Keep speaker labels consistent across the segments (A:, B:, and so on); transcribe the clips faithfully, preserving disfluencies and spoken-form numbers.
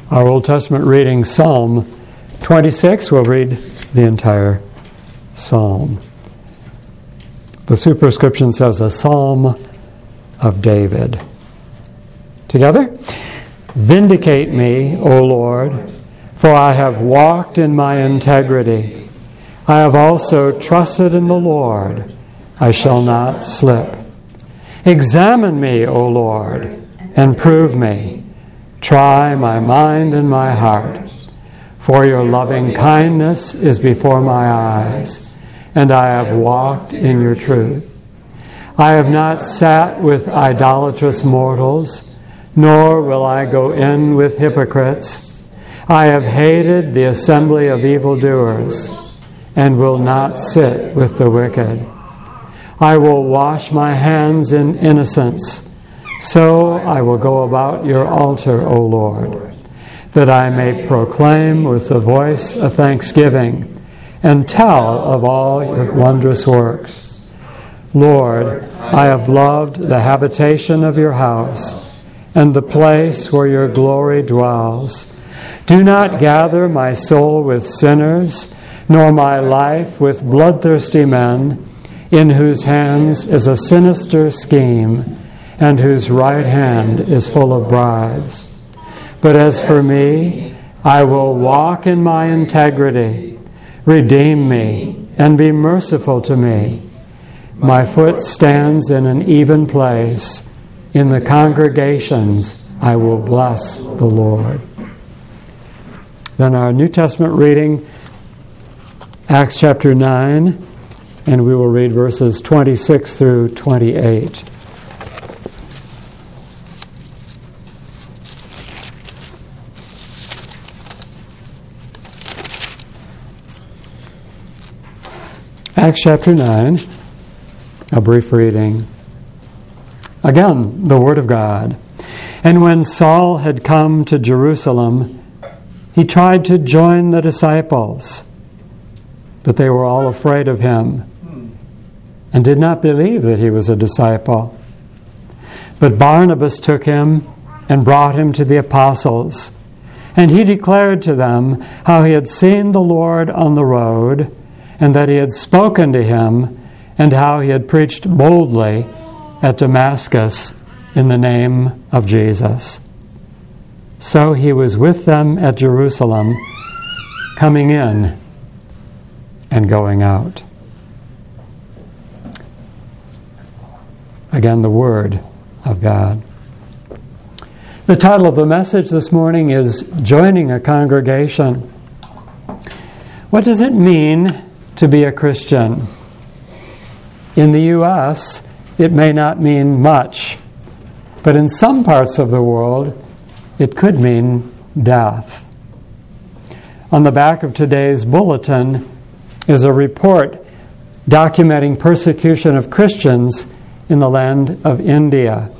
A: Our Old Testament reading, Psalm twenty-six. We'll read the entire psalm. The superscription says, a psalm of David. Together? Vindicate me, O Lord, for I have walked in my integrity. I have also trusted in the Lord. I shall not slip. Examine me, O Lord, and prove me. Try my mind and my heart. For your loving kindness is before my eyes, and I have walked in your truth. I have not sat with idolatrous mortals, nor will I go in with hypocrites. I have hated the assembly of evildoers, and will not sit with the wicked. I will wash my hands in innocence. So I will go about your altar, O Lord, that I may proclaim with the voice of thanksgiving and tell of all your wondrous works. Lord, I have loved the habitation of your house and the place where your glory dwells. Do not gather my soul with sinners, nor my life with bloodthirsty men, in whose hands is a sinister scheme, and whose right hand is full of bribes. But as for me, I will walk in my integrity. Redeem me, and be merciful to me. My foot stands in an even place. In the congregations I will bless the Lord. Then our New Testament reading, Acts chapter nine, and we will read verses twenty-six through twenty-eight. Acts chapter nine, a brief reading. Again, the Word of God. And when Saul had come to Jerusalem, he tried to join the disciples, but they were all afraid of him and did not believe that he was a disciple. But Barnabas took him and brought him to the apostles, and he declared to them how he had seen the Lord on the road, and that he had spoken to him, and how he had preached boldly at Damascus in the name of Jesus. So he was with them at Jerusalem, coming in and going out. Again, the Word of God. The title of the message this morning is Joining a Congregation. What does it mean to be a Christian? In the U S, it may not mean much, but in some parts of the world, it could mean death. On the back of today's bulletin is a report documenting persecution of Christians in the land of India.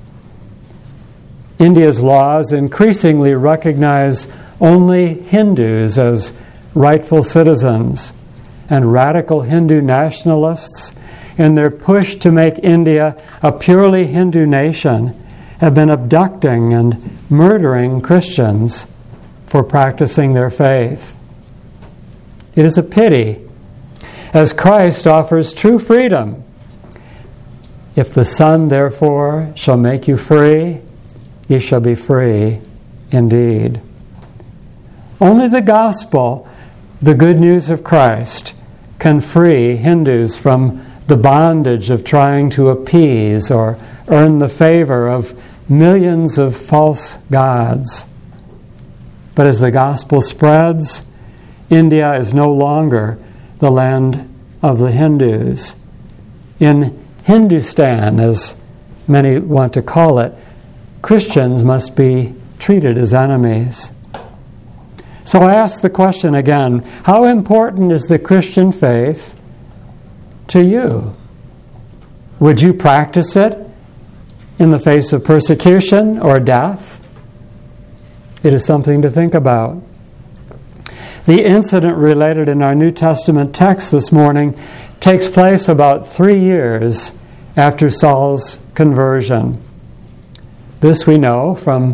A: India's laws increasingly recognize only Hindus as rightful citizens, and radical Hindu nationalists, in their push to make India a purely Hindu nation, have been abducting and murdering Christians for practicing their faith. It is a pity, as Christ offers true freedom. If the Son, therefore, shall make you free, ye shall be free indeed. Only the gospel, the good news of Christ, can free Hindus from the bondage of trying to appease or earn the favor of millions of false gods. But as the gospel spreads, India is no longer the land of the Hindus. In Hindustan, as many want to call it, Christians must be treated as enemies. So I ask the question again, how important is the Christian faith to you? Would you practice it in the face of persecution or death? It is something to think about. The incident related in our New Testament text this morning takes place about three years after Saul's conversion. This we know from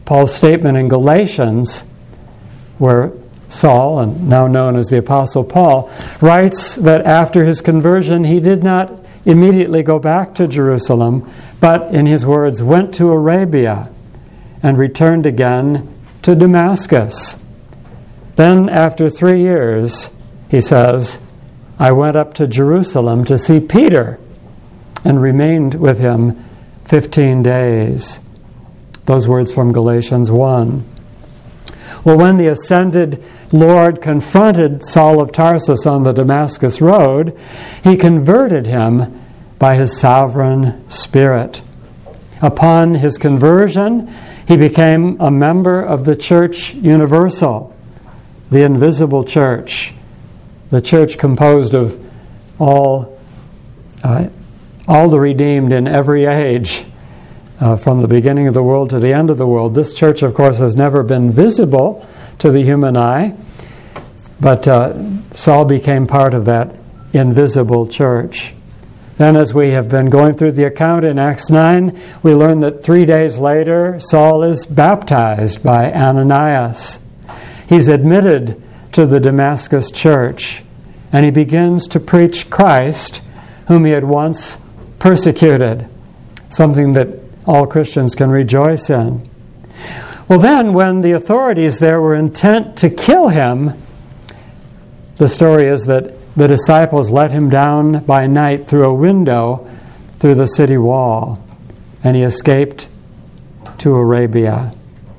A: Paul's statement in Galatians, where Saul, and now known as the Apostle Paul, writes that after his conversion he did not immediately go back to Jerusalem, but, in his words, went to Arabia and returned again to Damascus. Then, after three years, he says, I went up to Jerusalem to see Peter and remained with him fifteen days. Those words from Galatians one. Well, when the ascended Lord confronted Saul of Tarsus on the Damascus road, he converted him by his sovereign Spirit. Upon his conversion, he became a member of the Church Universal, the invisible church, the church composed of all, uh, all the redeemed in every age, uh, from the beginning of the world to the end of the world. This church, of course, has never been visible to the human eye, but uh, Saul became part of that invisible church. Then, as we have been going through the account in Acts nine, we learn that three days later, Saul is baptized by Ananias. He's admitted to the Damascus church, and he begins to preach Christ, whom he had once persecuted, something that all Christians can rejoice in. Well, then, when the authorities there were intent to kill him, the story is that the disciples let him down by night through a window through the city wall, and he escaped to Arabia.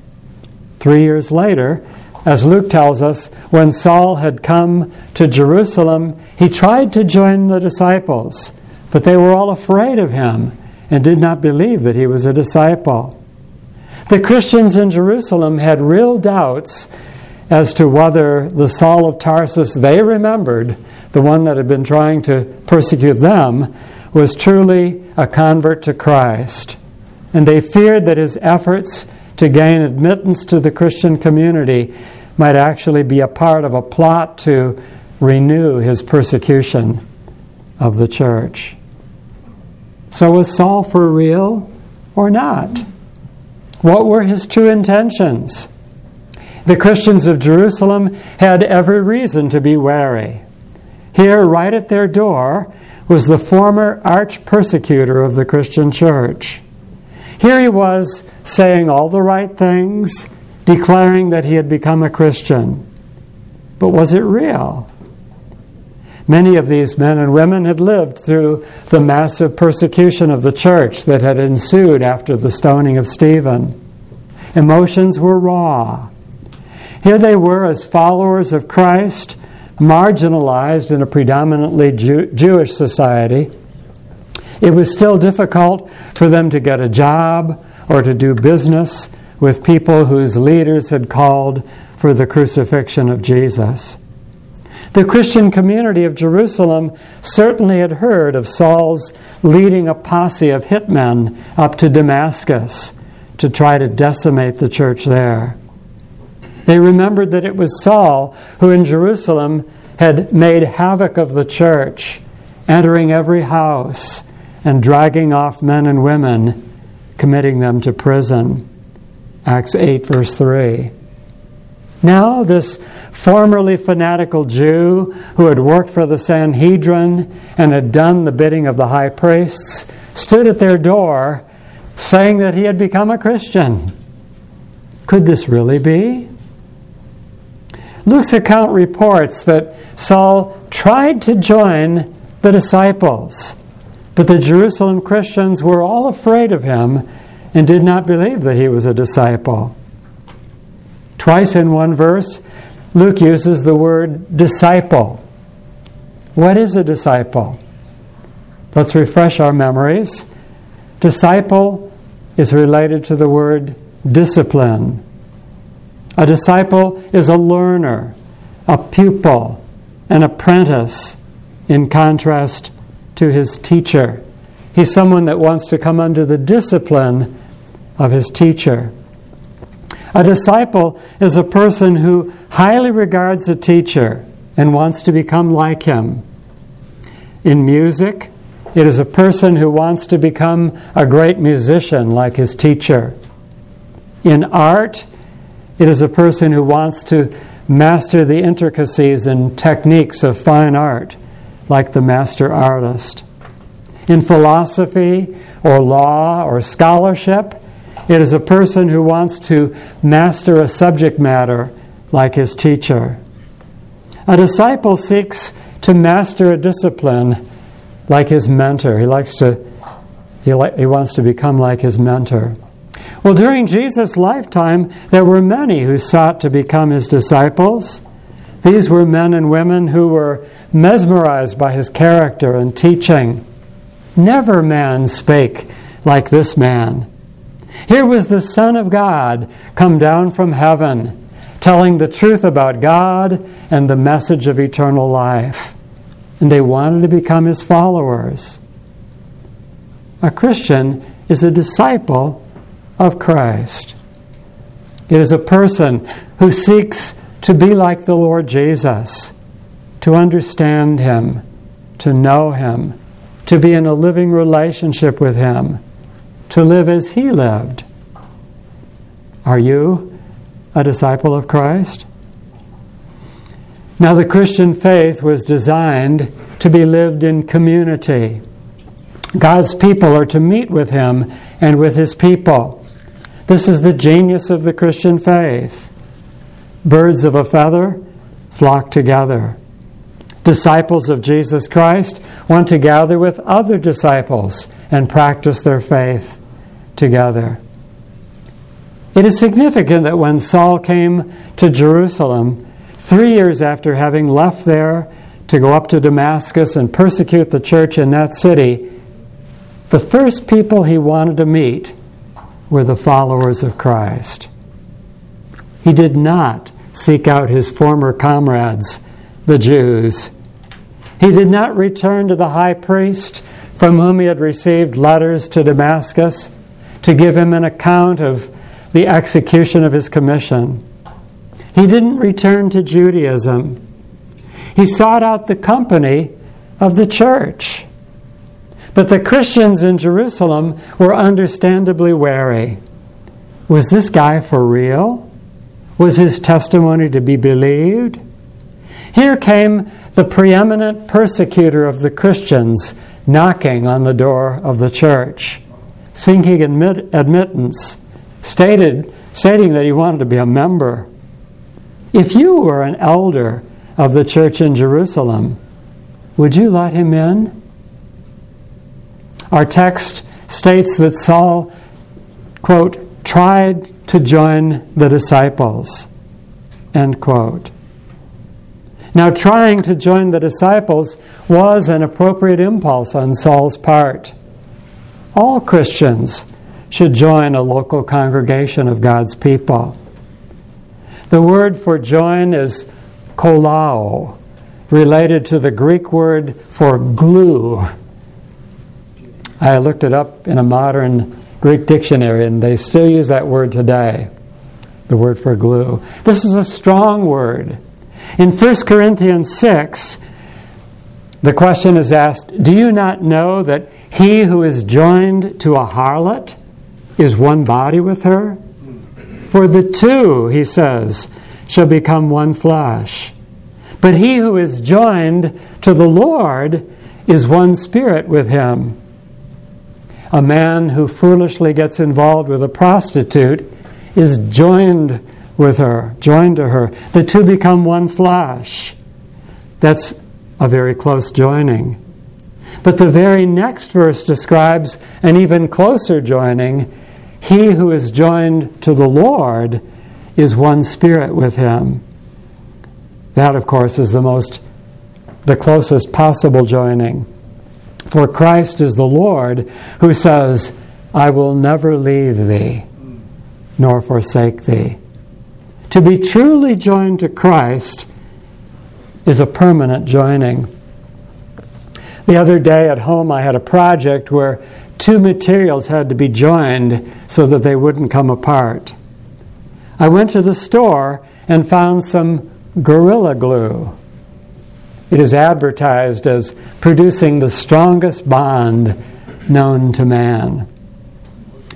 A: Three years later, as Luke tells us, when Saul had come to Jerusalem, he tried to join the disciples, but they were all afraid of him and did not believe that he was a disciple. The Christians in Jerusalem had real doubts as to whether the Saul of Tarsus they remembered, the one that had been trying to persecute them, was truly a convert to Christ. And they feared that his efforts to gain admittance to the Christian community might actually be a part of a plot to renew his persecution of the church. So was Saul for real or not? What were his true intentions? The Christians of Jerusalem had every reason to be wary. Here, right at their door, was the former arch-persecutor of the Christian church. Here he was saying all the right things, declaring that he had become a Christian. But was it real? Many of these men and women had lived through the massive persecution of the church that had ensued after the stoning of Stephen. Emotions were raw. Here they were as followers of Christ, marginalized in a predominantly Jew- Jewish society. It was still difficult for them to get a job or to do business with people whose leaders had called for the crucifixion of Jesus. The Christian community of Jerusalem certainly had heard of Saul's leading a posse of hitmen up to Damascus to try to decimate the church there. They remembered that it was Saul who in Jerusalem had made havoc of the church, entering every house and dragging off men and women, committing them to prison. Acts eight, verse three. Now this formerly fanatical Jew who had worked for the Sanhedrin and had done the bidding of the high priests stood at their door saying that he had become a Christian. Could this really be? Luke's account reports that Saul tried to join the disciples, but the Jerusalem Christians were all afraid of him and did not believe that he was a disciple. Twice in one verse, Luke uses the word disciple. What is a disciple? Let's refresh our memories. Disciple is related to the word discipline. A disciple is a learner, a pupil, an apprentice, in contrast to his teacher. He's someone that wants to come under the discipline of his teacher. A disciple is a person who highly regards a teacher and wants to become like him. In music, it is a person who wants to become a great musician like his teacher. In art, it is a person who wants to master the intricacies and techniques of fine art, like the master artist. In philosophy or law or scholarship, it is a person who wants to master a subject matter, like his teacher. A disciple seeks to master a discipline, like his mentor. He likes to, he, li- he wants to become like his mentor. Well, during Jesus' lifetime, there were many who sought to become his disciples. These were men and women who were mesmerized by his character and teaching. Never man spake like this man. Here was the Son of God come down from heaven, telling the truth about God and the message of eternal life. And they wanted to become his followers. A Christian is a disciple of Christ. It is a person who seeks to be like the Lord Jesus, to understand him, to know him, to be in a living relationship with him, to live as he lived. Are you a disciple of Christ? Now, the Christian faith was designed to be lived in community. God's people are to meet with him and with his people. This is the genius of the Christian faith. Birds of a feather flock together. Disciples of Jesus Christ want to gather with other disciples and practice their faith together. It is significant that when Saul came to Jerusalem, three years after having left there to go up to Damascus and persecute the church in that city, the first people he wanted to meet were the followers of Christ. He did not seek out his former comrades, the Jews. He did not return to the high priest from whom he had received letters to Damascus to give him an account of the execution of his commission. He didn't return to Judaism. He sought out the company of the church. But the Christians in Jerusalem were understandably wary. Was this guy for real? Was his testimony to be believed? Here came the preeminent persecutor of the Christians knocking on the door of the church, seeking admit- admittance, stated, stating that he wanted to be a member. If you were an elder of the church in Jerusalem, would you let him in? Our text states that Saul, quote, tried to join the disciples, end quote. Now, trying to join the disciples was an appropriate impulse on Saul's part. All Christians should join a local congregation of God's people. The word for join is kolao, related to the Greek word for glue. I looked it up in a modern Greek dictionary, and they still use that word today, the word for glue. This is a strong word. In First Corinthians six, the question is asked, do you not know that he who is joined to a harlot is one body with her? For the two, he says, shall become one flesh. But he who is joined to the Lord is one spirit with him. A man who foolishly gets involved with a prostitute is joined with her, joined to her. The two become one flesh. That's a very close joining. But the very next verse describes an even closer joining. He who is joined to the Lord is one spirit with him. That, of course, is the most, the closest possible joining. For Christ is the Lord who says, I will never leave thee, nor forsake thee. To be truly joined to Christ is a permanent joining. The other day at home I had a project where two materials had to be joined so that they wouldn't come apart. I went to the store and found some Gorilla Glue. It is advertised as producing the strongest bond known to man.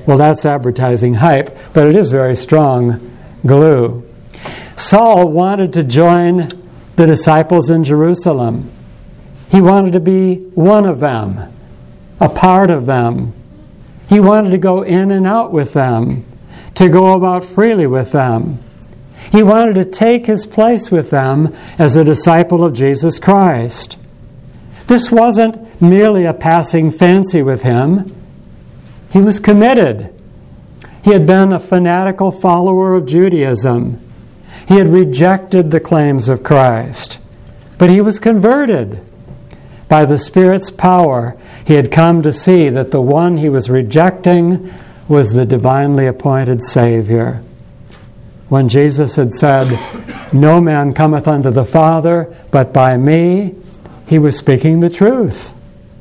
A: Well, that's advertising hype, but it is very strong glue. Saul wanted to join the disciples in Jerusalem. He wanted to be one of them, a part of them. He wanted to go in and out with them, to go about freely with them. He wanted to take his place with them as a disciple of Jesus Christ. This wasn't merely a passing fancy with him. He was committed. He had been a fanatical follower of Judaism. He had rejected the claims of Christ. But he was converted. By the Spirit's power, he had come to see that the one he was rejecting was the divinely appointed Savior. When Jesus had said, "No man cometh unto the Father but by me," he was speaking the truth.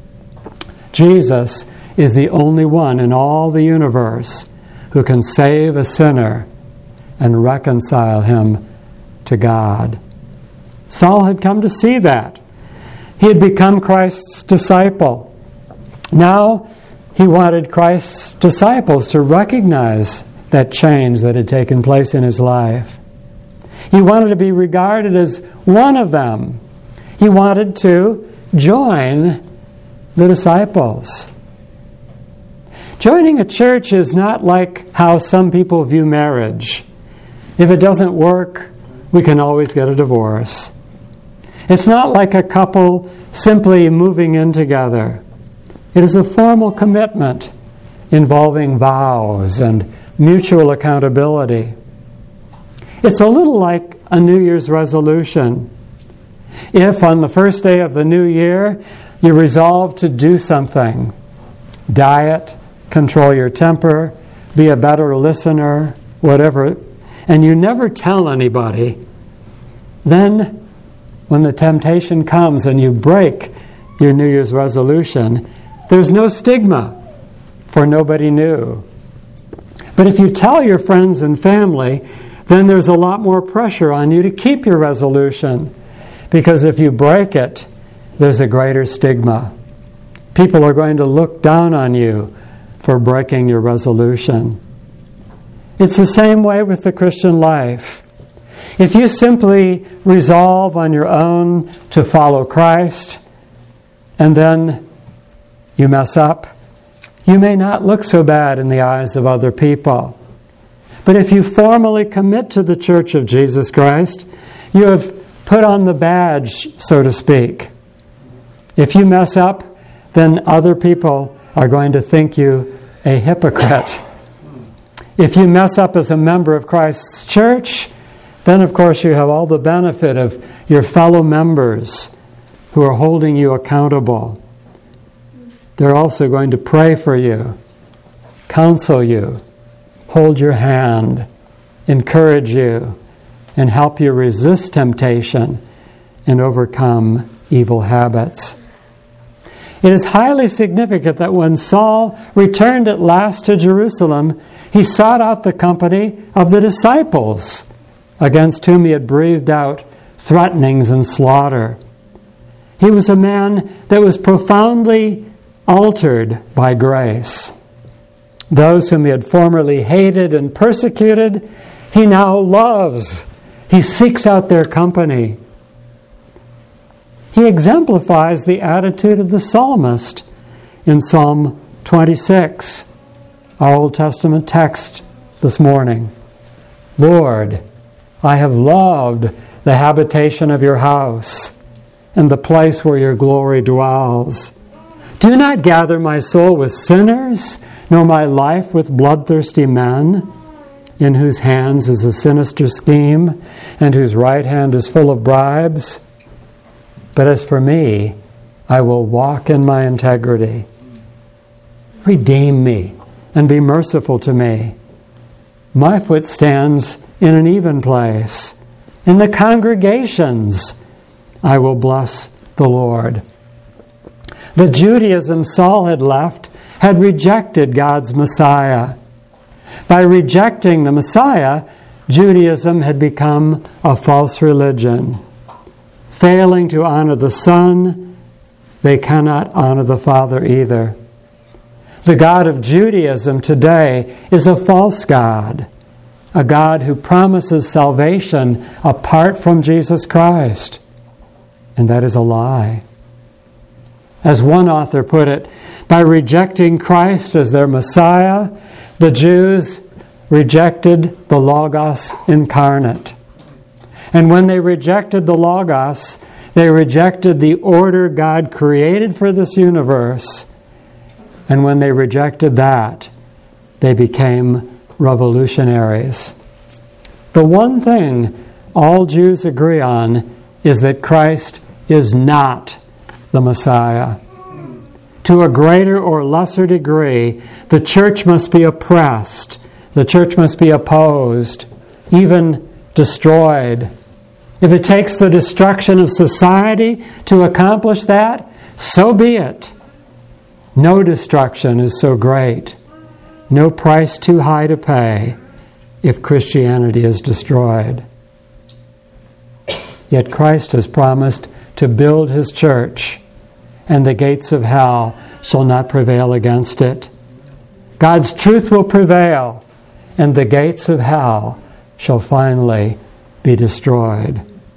A: Jesus is the only one in all the universe who can save a sinner and reconcile him to God. Saul had come to see that. He had become Christ's disciple. Now he wanted Christ's disciples to recognize that change that had taken place in his life. He wanted to be regarded as one of them. He wanted to join the disciples. Joining a church is not like how some people view marriage. If it doesn't work, we can always get a divorce. It's not like a couple simply moving in together. It is a formal commitment involving vows and mutual accountability. It's a little like a New Year's resolution. If on the first day of the new year you resolve to do something, diet, control your temper, be a better listener, whatever, and you never tell anybody, then when the temptation comes and you break your New Year's resolution, there's no stigma, for nobody knew. But if you tell your friends and family, then there's a lot more pressure on you to keep your resolution, because if you break it, there's a greater stigma. People are going to look down on you for breaking your resolution. It's the same way with the Christian life. If you simply resolve on your own to follow Christ, and then you mess up, you may not look so bad in the eyes of other people. But if you formally commit to the Church of Jesus Christ, you have put on the badge, so to speak. If you mess up, then other people are going to think you a hypocrite. If you mess up as a member of Christ's church, then of course you have all the benefit of your fellow members who are holding you accountable. They're also going to pray for you, counsel you, hold your hand, encourage you, and help you resist temptation and overcome evil habits. It is highly significant that when Saul returned at last to Jerusalem, he sought out the company of the disciples against whom he had breathed out threatenings and slaughter. He was a man that was profoundly altered by grace. Those whom he had formerly hated and persecuted, he now loves. He seeks out their company. He exemplifies the attitude of the psalmist in Psalm twenty-six, our Old Testament text this morning. Lord, I have loved the habitation of your house and the place where your glory dwells. Do not gather my soul with sinners, nor my life with bloodthirsty men, in whose hands is a sinister scheme, and whose right hand is full of bribes. But as for me, I will walk in my integrity. Redeem me, and be merciful to me. My foot stands in an even place. In the congregations, I will bless the Lord. The Judaism Saul had left had rejected God's Messiah. By rejecting the Messiah, Judaism had become a false religion. Failing to honor the Son, they cannot honor the Father either. The God of Judaism today is a false God, a God who promises salvation apart from Jesus Christ. And that is a lie. As one author put it, by rejecting Christ as their Messiah, the Jews rejected the Logos incarnate. And when they rejected the Logos, they rejected the order God created for this universe. And when they rejected that, they became revolutionaries. The one thing all Jews agree on is that Christ is not the Messiah. To a greater or lesser degree, the church must be oppressed. The church must be opposed, even destroyed. If it takes the destruction of society to accomplish that, so be it. No destruction is so great, no price too high to pay if Christianity is destroyed. Yet Christ has promised to build His church, and the gates of hell shall not prevail against it. God's truth will prevail, and the gates of hell shall finally be destroyed.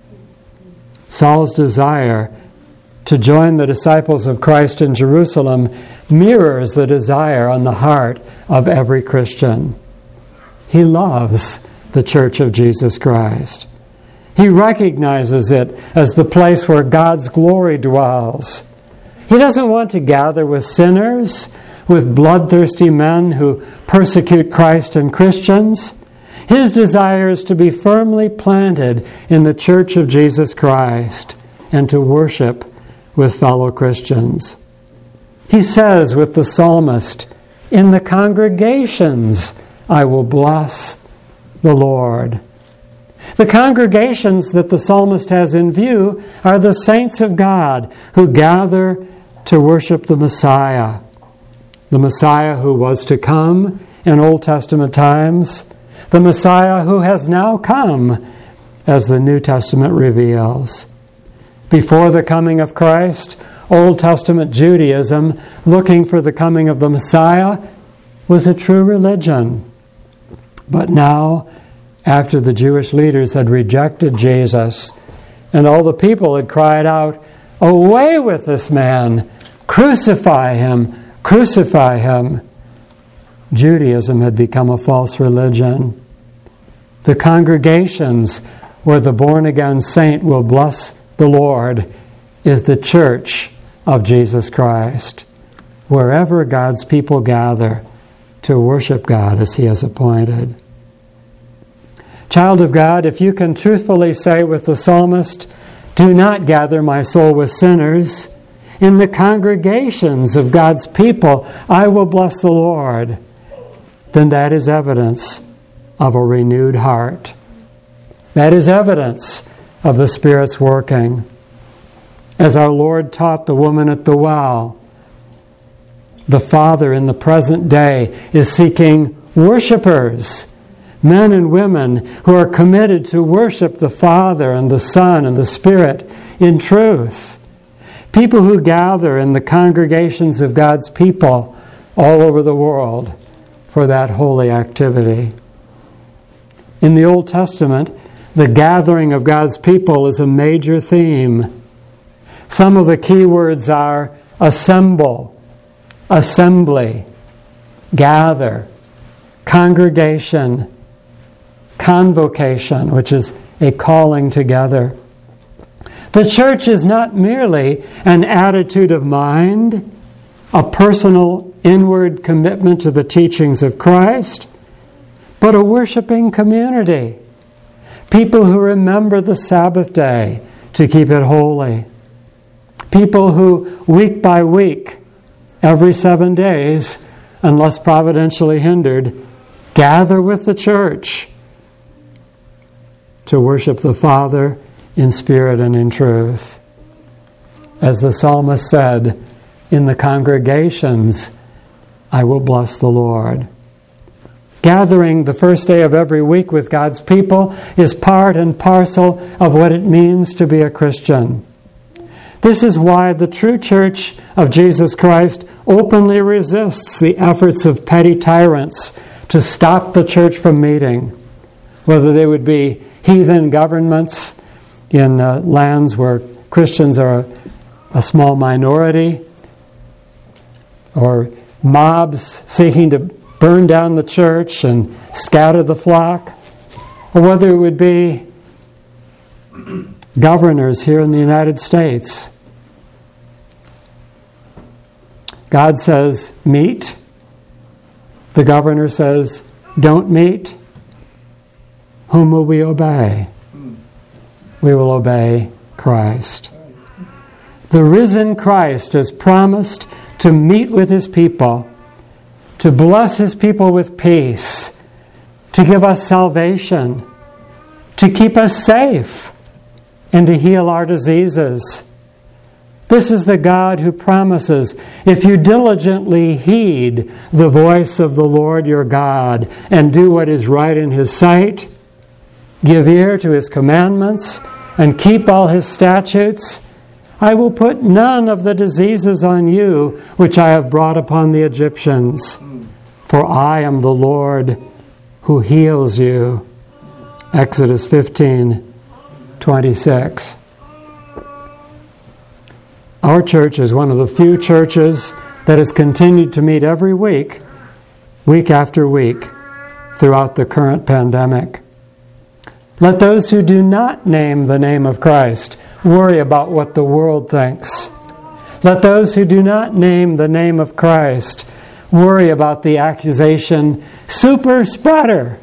A: Saul's desire to join the disciples of Christ in Jerusalem mirrors the desire on the heart of every Christian. He loves the Church of Jesus Christ. He recognizes it as the place where God's glory dwells. He doesn't want to gather with sinners, with bloodthirsty men who persecute Christ and Christians. His desire is to be firmly planted in the Church of Jesus Christ and to worship with fellow Christians. He says with the psalmist, "In the congregations I will bless the Lord." The congregations that the psalmist has in view are the saints of God who gather to worship the Messiah. The Messiah who was to come in Old Testament times. The Messiah who has now come, as the New Testament reveals. Before the coming of Christ, Old Testament Judaism, looking for the coming of the Messiah, was a true religion. But now, after the Jewish leaders had rejected Jesus, and all the people had cried out, "Away with this man! Crucify him! Crucify him!" Judaism had become a false religion. The congregations where the born-again saint will bless the Lord is the church of Jesus Christ, wherever God's people gather to worship God as He has appointed. Child of God, if you can truthfully say with the psalmist, "Do not gather my soul with sinners. In the congregations of God's people I will bless the Lord," then that is evidence of a renewed heart. That is evidence of the Spirit's working. As our Lord taught the woman at the well, the Father in the present day is seeking worshipers, men and women who are committed to worship the Father and the Son and the Spirit in truth. People who gather in the congregations of God's people all over the world for that holy activity. In the Old Testament, the gathering of God's people is a major theme. Some of the key words are assemble, assembly, gather, congregation, convocation, which is a calling together. The church is not merely an attitude of mind, a personal inward commitment to the teachings of Christ, but a worshiping community. People who remember the Sabbath day to keep it holy. People who, week by week, every seven days, unless providentially hindered, gather with the church to worship the Father in spirit and in truth. As the psalmist said, "In the congregations I will bless the Lord." Gathering the first day of every week with God's people is part and parcel of what it means to be a Christian. This is why the true church of Jesus Christ openly resists the efforts of petty tyrants to stop the church from meeting, whether they would be heathen governments in uh, lands where Christians are a, a small minority, or mobs seeking to burn down the church and scatter the flock, or whether it would be governors here in the United States. God says, meet. The governor says, don't meet. Whom will we obey? We will obey Christ. The risen Christ has promised to meet with his people, to bless his people with peace, to give us salvation, to keep us safe, and to heal our diseases. This is the God who promises, if you diligently heed the voice of the Lord your God and do what is right in his sight, give ear to his commandments, and keep all his statutes, I will put none of the diseases on you which I have brought upon the Egyptians. For I am the Lord who heals you. Exodus fifteen twenty-six. Our church is one of the few churches that has continued to meet every week, week after week, throughout the current pandemic. Let those who do not name the name of Christ worry about what the world thinks. Let those who do not name the name of Christ worry about the accusation, super spreader.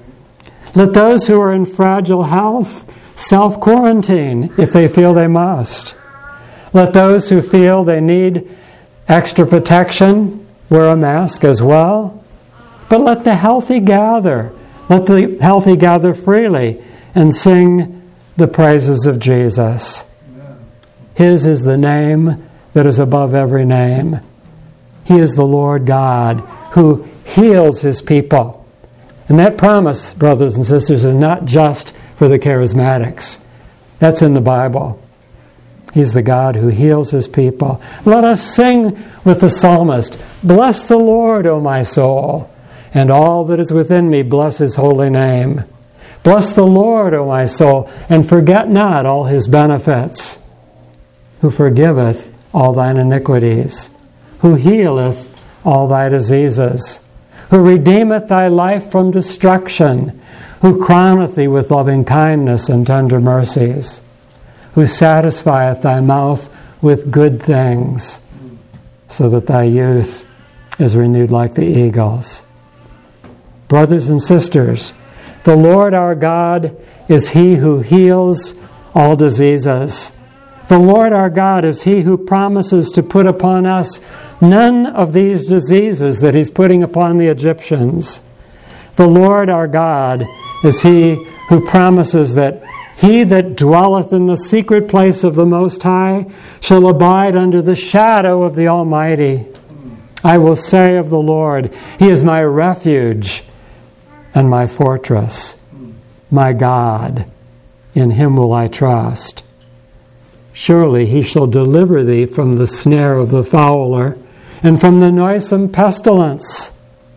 A: Let those who are in fragile health self-quarantine if they feel they must. Let those who feel they need extra protection wear a mask as well. But let the healthy gather. Let the healthy gather freely and sing the praises of Jesus. Amen. His is the name that is above every name. He is the Lord God who heals his people. And that promise, brothers and sisters, is not just for the charismatics. That's in the Bible. He's the God who heals his people. Let us sing with the psalmist, bless the Lord, O my soul, and all that is within me, bless his holy name. Bless the Lord, O my soul, and forget not all his benefits, who forgiveth all thine iniquities, who healeth all thy diseases, who redeemeth thy life from destruction, who crowneth thee with loving kindness and tender mercies, who satisfieth thy mouth with good things, so that thy youth is renewed like the eagles. Brothers and sisters, the Lord our God is he who heals all diseases. The Lord our God is he who promises to put upon us none of these diseases that he's putting upon the Egyptians. The Lord our God is he who promises that he that dwelleth in the secret place of the Most High shall abide under the shadow of the Almighty. I will say of the Lord, he is my refuge and my fortress, my God. In him will I trust. Surely he shall deliver thee from the snare of the fowler and from the noisome pestilence.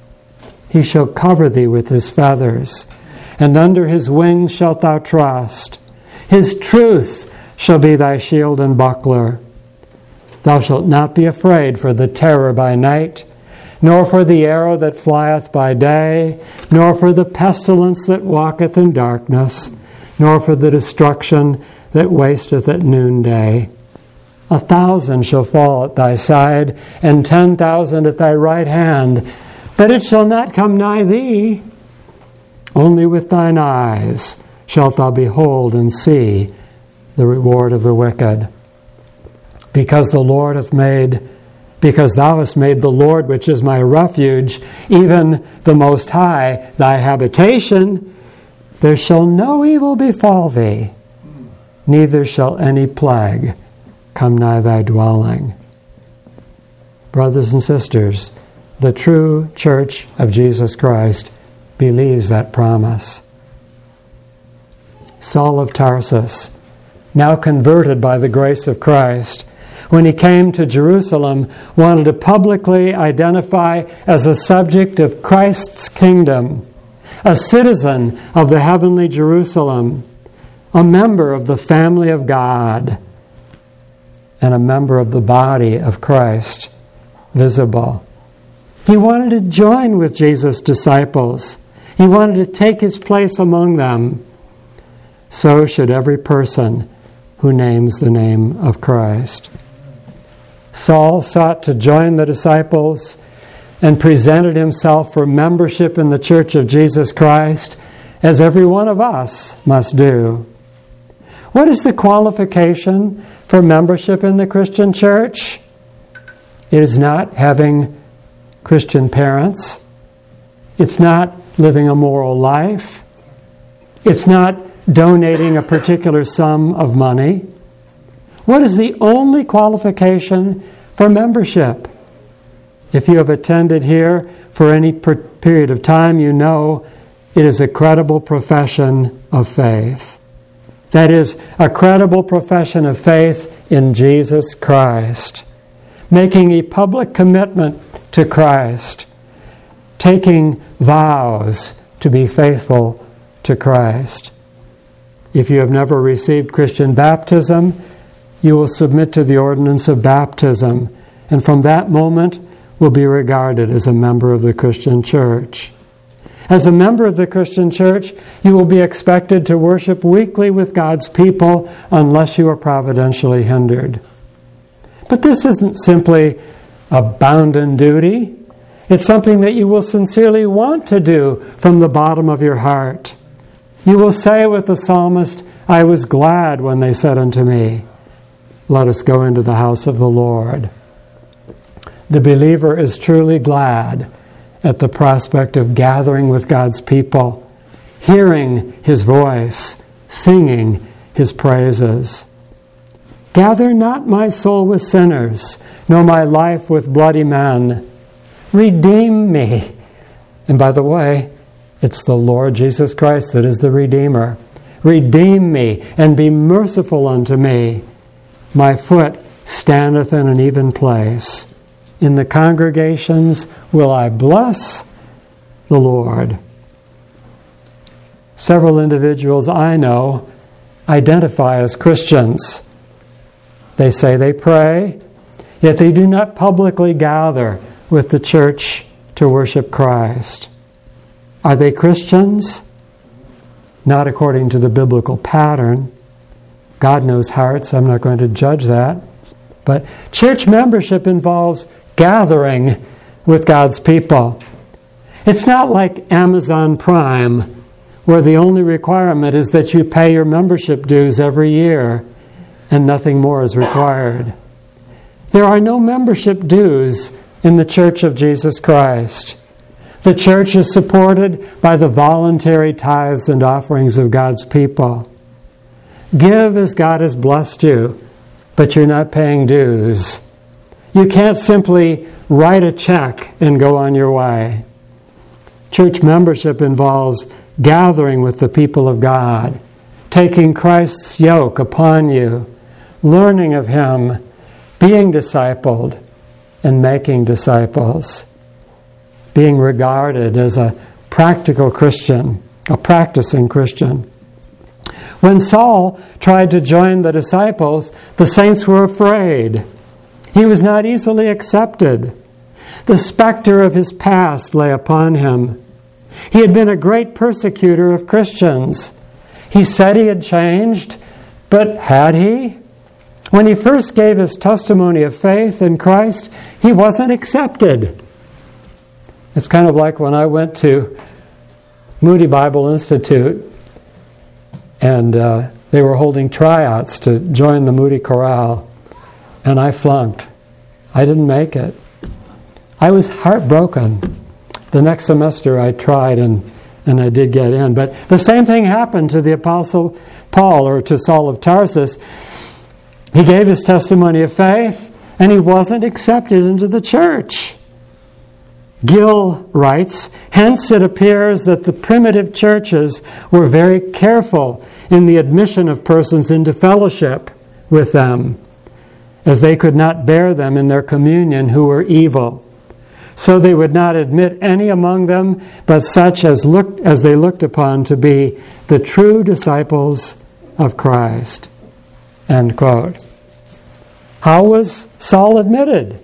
A: He shall cover thee with his feathers, and under his wings shalt thou trust. His truth shall be thy shield and buckler. Thou shalt not be afraid for the terror by night, nor for the arrow that flieth by day, nor for the pestilence that walketh in darkness, nor for the destruction that wasteth at noonday. A thousand shall fall at thy side, and ten thousand at thy right hand, but it shall not come nigh thee. Only with thine eyes shalt thou behold and see the reward of the wicked. Because the Lord hath made, because thou hast made the Lord, which is my refuge, even the Most High, thy habitation, there shall no evil befall thee, neither shall any plague come nigh thy dwelling. Brothers and sisters, the true church of Jesus Christ believes that promise. Saul of Tarsus now converted by the grace of Christ, when he came to Jerusalem, wanted to publicly identify as a subject of Christ's kingdom, a citizen of the heavenly Jerusalem, a member of the family of God, and a member of the body of Christ, visible. He wanted to join with Jesus' disciples. He wanted to take his place among them. So should every person who names the name of Christ. Saul sought to join the disciples and presented himself for membership in the Church of Jesus Christ, as every one of us must do. What is the qualification for membership in the Christian church? It is not having Christian parents. It's not living a moral life. It's not donating a particular sum of money. What is the only qualification for membership? If you have attended here for any per- period of time, you know it is a credible profession of faith. That is, a credible profession of faith in Jesus Christ. Making a public commitment to Christ. Taking vows to be faithful to Christ. If you have never received Christian baptism, you will submit to the ordinance of baptism, and from that moment will be regarded as a member of the Christian church. As a member of the Christian church, you will be expected to worship weekly with God's people unless you are providentially hindered. But this isn't simply a bounden duty. It's something that you will sincerely want to do from the bottom of your heart. You will say with the psalmist, "I was glad when they said unto me, let us go into the house of the Lord." The believer is truly glad at the prospect of gathering with God's people, hearing his voice, singing his praises. Gather not my soul with sinners, nor my life with bloody men. Redeem me. And by the way, it's the Lord Jesus Christ that is the Redeemer. Redeem me, and be merciful unto me. My foot standeth in an even place. In the congregations will I bless the Lord. Several individuals I know identify as Christians. They say they pray, yet they do not publicly gather with the church to worship Christ. Are they Christians? Not according to the biblical pattern. God knows hearts. I'm not going to judge that. But church membership involves gathering with God's people. It's not like Amazon Prime, where the only requirement is that you pay your membership dues every year and nothing more is required. There are no membership dues in the Church of Jesus Christ. The church is supported by the voluntary tithes and offerings of God's people. Give as God has blessed you, but you're not paying dues. You can't simply write a check and go on your way. Church membership involves gathering with the people of God, taking Christ's yoke upon you, learning of Him, being discipled, and making disciples. Being regarded as a practical Christian, a practicing Christian. When Saul tried to join the disciples, the saints were afraid. He was not easily accepted. The specter of his past lay upon him. He had been a great persecutor of Christians. He said he had changed, but had he? When he first gave his testimony of faith in Christ, he wasn't accepted. It's kind of like when I went to Moody Bible Institute and uh, they were holding tryouts to join the Moody Chorale, and I flunked. I didn't make it. I was heartbroken. The next semester I tried and, and I did get in. But the same thing happened to the Apostle Paul, or to Saul of Tarsus. He gave his testimony of faith and he wasn't accepted into the church. Gill writes, hence it appears that the primitive churches were very careful in the admission of persons into fellowship with them, as they could not bear them in their communion who were evil. So they would not admit any among them, but such as looked as they looked upon to be the true disciples of Christ. End quote. How was Saul admitted?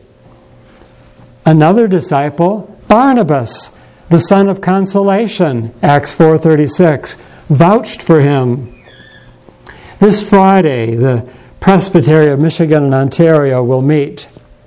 A: Another disciple, Barnabas, the son of consolation, Acts four thirty-six, vouched for him. This Friday, the Presbytery of Michigan and Ontario will meet.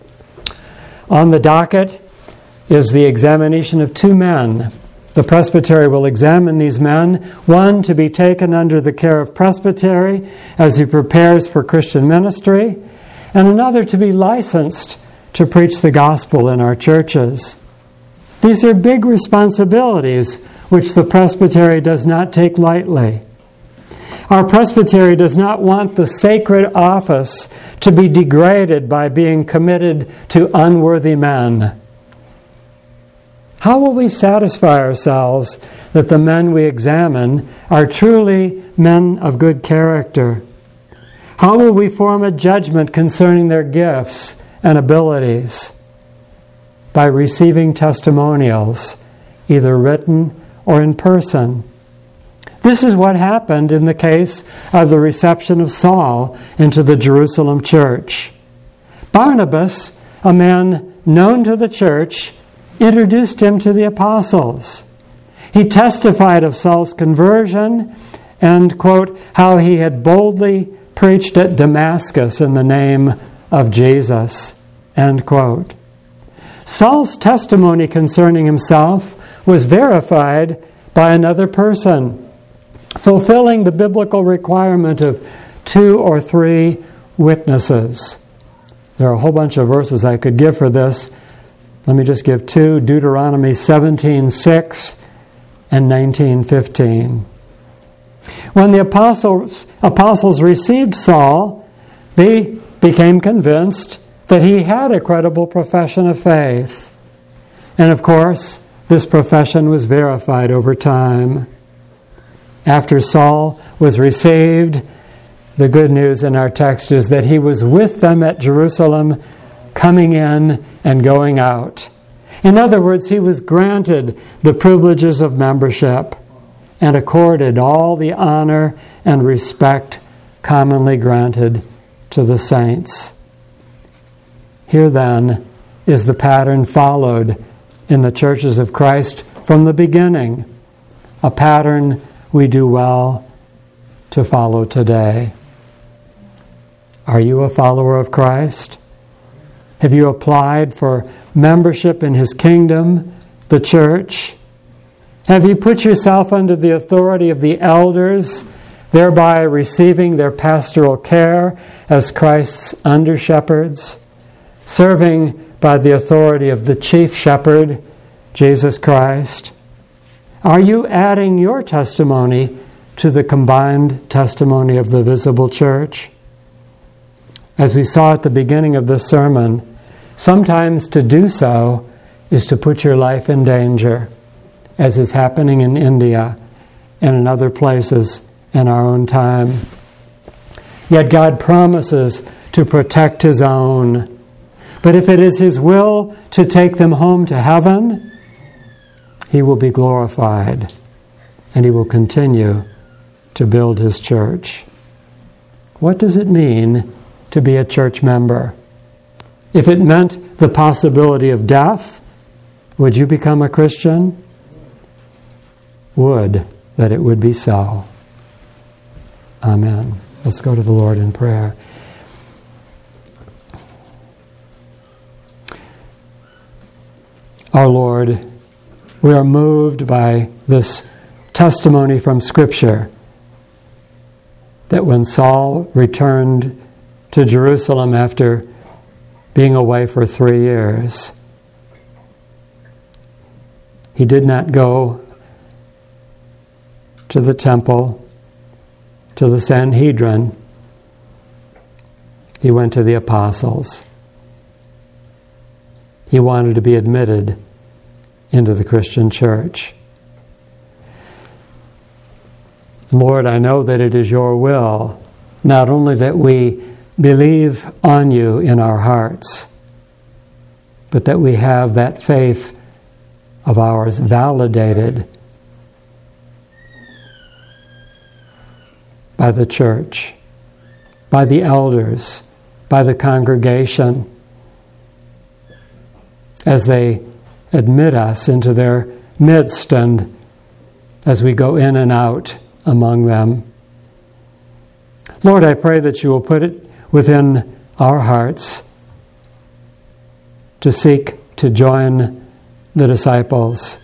A: On the docket is the examination of two men. The presbytery will examine these men, one to be taken under the care of presbytery as he prepares for Christian ministry, and another to be licensed to preach the gospel in our churches. These are big responsibilities which the presbytery does not take lightly. Our presbytery does not want the sacred office to be degraded by being committed to unworthy men. How will we satisfy ourselves that the men we examine are truly men of good character? How will we form a judgment concerning their gifts and abilities? By receiving testimonials, either written or in person. This is what happened in the case of the reception of Saul into the Jerusalem church. Barnabas, a man known to the church, introduced him to the apostles. He testified of Saul's conversion and, quote, how he had boldly preached at Damascus in the name of Jesus, end quote. Saul's testimony concerning himself was verified by another person, fulfilling the biblical requirement of two or three witnesses. There are a whole bunch of verses I could give for this. Let me just give two, Deuteronomy seventeen six and nineteen fifteen. When the apostles, apostles received Saul, they became convinced that he had a credible profession of faith. And of course, this profession was verified over time. After Saul was received, the good news in our text is that he was with them at Jerusalem, coming in and going out. In other words, he was granted the privileges of membership and accorded all the honor and respect commonly granted to the saints. Here then is the pattern followed in the churches of Christ from the beginning, a pattern we do well to follow today. Are you a follower of Christ? Have you applied for membership in His kingdom, the church? Have you put yourself under the authority of the elders, thereby receiving their pastoral care as Christ's under-shepherds, serving by the authority of the chief shepherd, Jesus Christ? Are you adding your testimony to the combined testimony of the visible church? As we saw at the beginning of this sermon, sometimes to do so is to put your life in danger, as is happening in India and in other places in our own time. Yet God promises to protect His own. But if it is His will to take them home to heaven, He will be glorified, and He will continue to build His church. What does it mean to be a church member? If it meant the possibility of death, would you become a Christian? Would that it would be so. Amen. Let's go to the Lord in prayer. Our Lord, we are moved by this testimony from Scripture that when Saul returned to Jerusalem after being away for three years, he did not go to the temple, to the Sanhedrin. He went to the apostles. He wanted to be admitted into the Christian church. Lord, I know that it is your will, not only that we believe on you in our hearts, but that we have that faith of ours validated by the church, by the elders, by the congregation, as they admit us into their midst and as we go in and out among them. Lord, I pray that you will put it within our hearts to seek to join the disciples,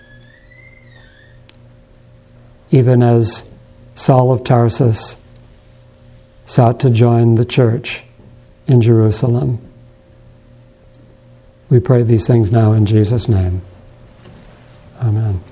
A: even as Saul of Tarsus sought to join the church in Jerusalem. We pray these things now in Jesus' name. Amen.